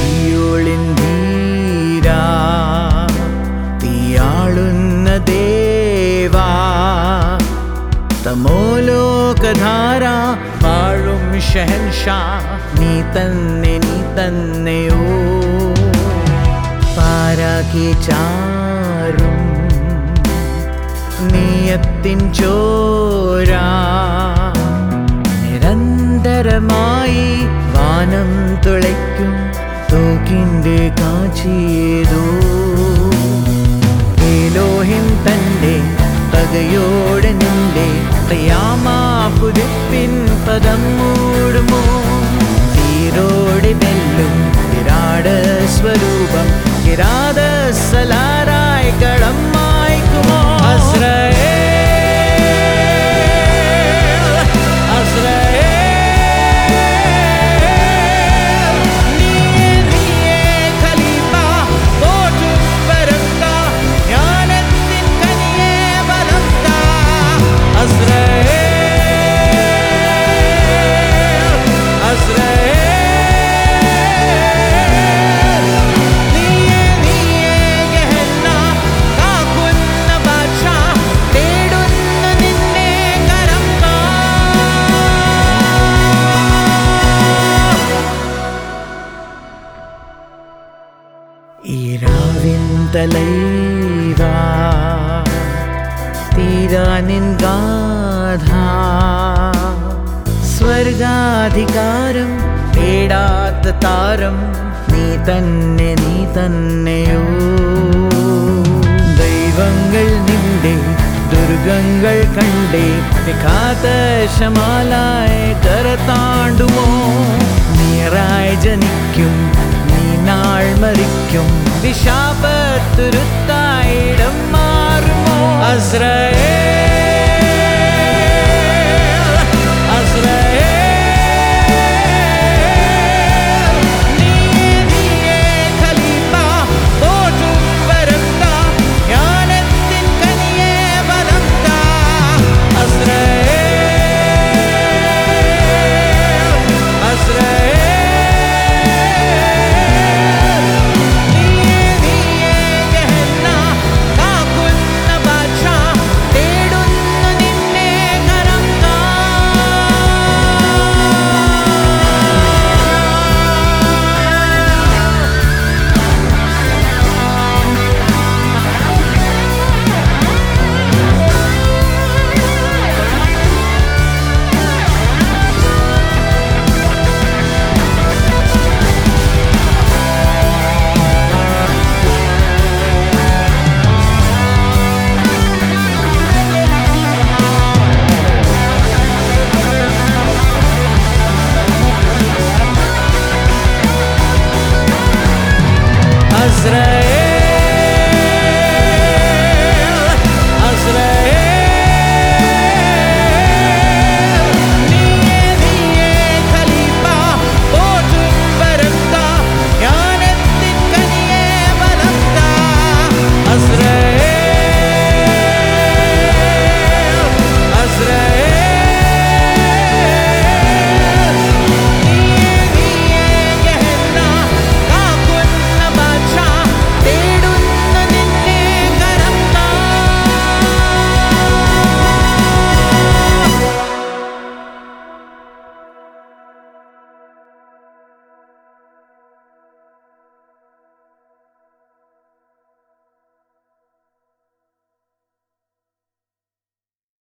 സിയോളിൻ ധീരാ തീയാളുന്ന ദേവാ തമോലോകധാര വാഴും ഷഹൻഷാ നീ തന്നെയോ പാരാക്കി ചാരും നീയത്തിൻ ചോരാ നിരന്തരമായി വാനം തുളയ്ക്കും തോക്കിൻ്റെ കാച്ചിയേതോ ഏലോഹിം തൻ്റെ പകയോടെ നിന്റെ ഖിയാമപ്പുതുപ്പിൻ പദം മൂടുമോ തീരോടെ വെല്ലും വിരാട സ്വരൂപം കിരാത സലാരായി കളം മായ്ക്കുമോ ഈരാവിൻ തലൈവാ തീരാനിൻ ഗാഥ സ്വർഗാധികാരം തേടാത്ത താരം നീ തന്നെയോ ദൈവങ്ങൾ നിന്റെ ദുർഗങ്ങൾ കണ്ടേ കാതശമാലായി കരതാണ്ടുമോ നീറായി ജനിക്കും നാൾ മരിക്കും വിശാപത്തുരുത്തായിടം മാറുമോ അസ്രയേൽ